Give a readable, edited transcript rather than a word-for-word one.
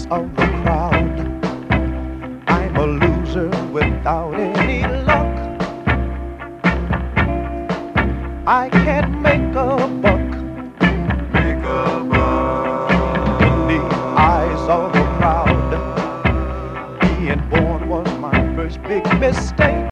of the crowd. I'm a loser without any luck. I can't make a buck. Make a buck. In the eyes of the crowd, being born was my first big mistake.